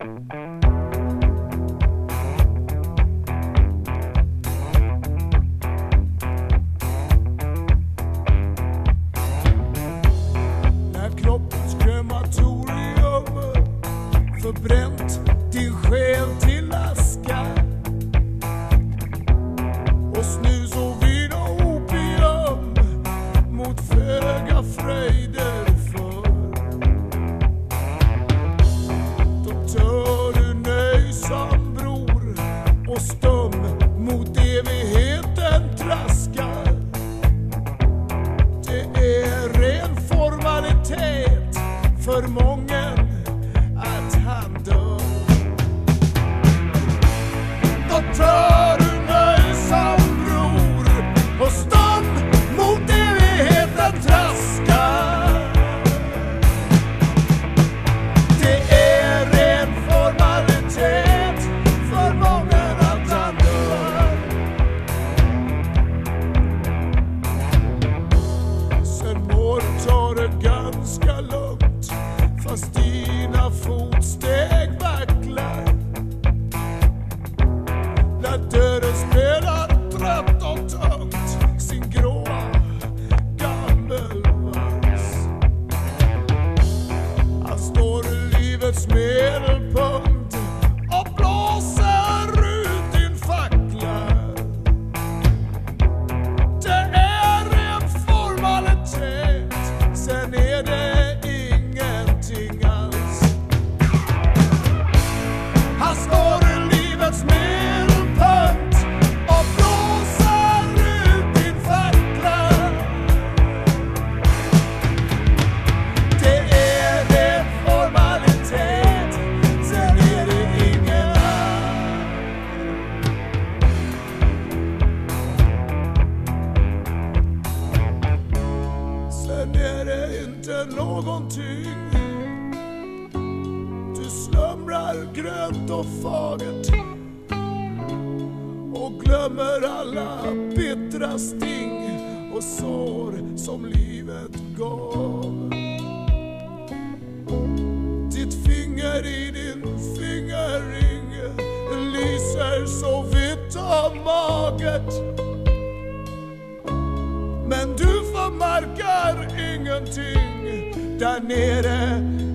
När kroppens krematorium förbränt din själ till aska, och snus och vin och opium mot föga fröjder för. Då tör du nöjsam bror och stum mot evigheten traskar. Det är ren formalitet för mången att han dör. Då tör du nöjsam bror och stum mot evigheten traskar. Det är ren formalitet för mången att han dör. Sen mår tar det ganska lugnt, fast dina fotsteg vacklar. När döden spelar trött och tungt sin gråa gammelvals. Han står i livets medelpunkt och blåser ut din fackla. Det är en formalitet, sen är det ingenting alls. Han står i livets medelpunkt och blåser ut din fackla. Det är en formalitet, sen är det ingen alls. Sen är det inte någonting. Du slumrar grönt och fagert och glömmer alla bittra sting och sår som livet gav. Ditt finger i din fingerring lyser så vitt och magert, men du förmärker ingenting där nere